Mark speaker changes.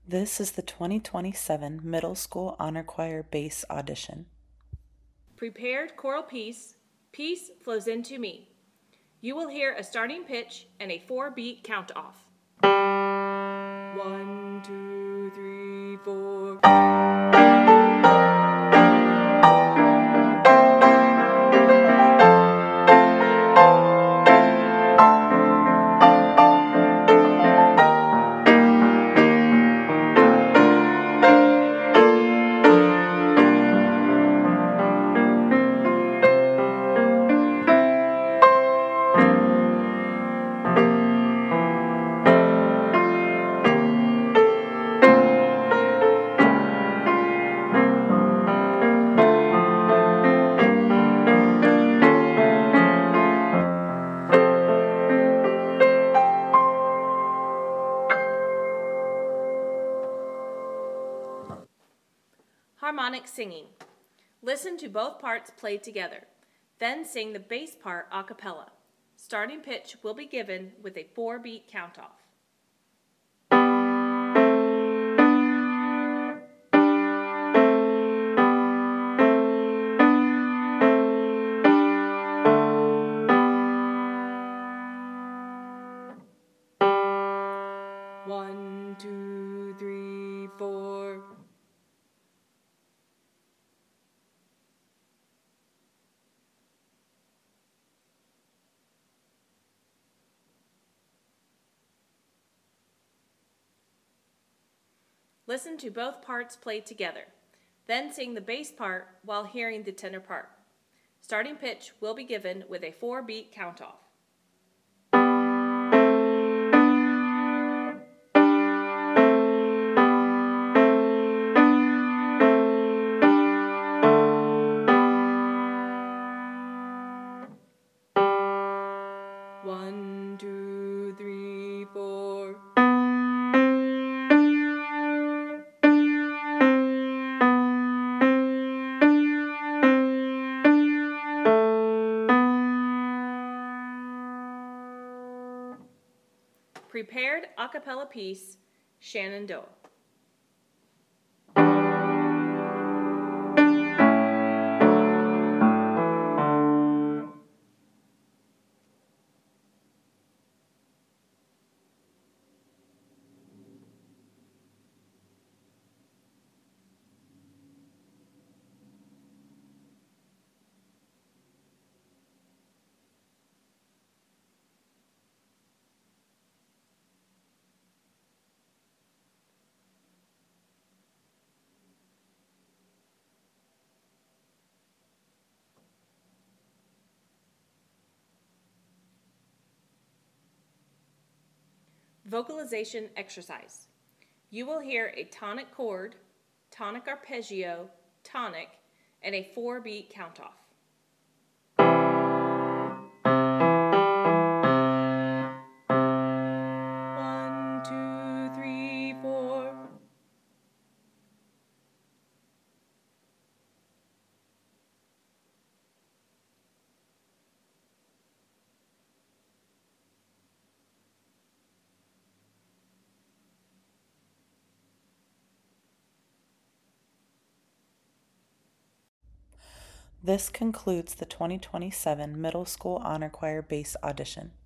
Speaker 1: This is the 2027 Middle School Honor Choir Bass Audition.
Speaker 2: Prepared choral piece, Peace Flows Into Me. You will hear a starting pitch and a 4-beat count off. 1, 2, 3, 4. Harmonic singing. Listen to both parts played together. Then sing the bass part a cappella. Starting pitch will be given with a 4-beat count off. One, two, three, four. Listen to both parts played together. Then sing the bass part while hearing the tenor part. Starting pitch will be given with a 4-beat count off. One, two, three, four. Prepared a cappella piece, Shenandoah. Vocalization exercise. You will hear a tonic chord, tonic arpeggio, tonic, and a 4-beat count off. One, two, three, four.
Speaker 1: This concludes the 2027 Middle School Honor Choir Bass Audition.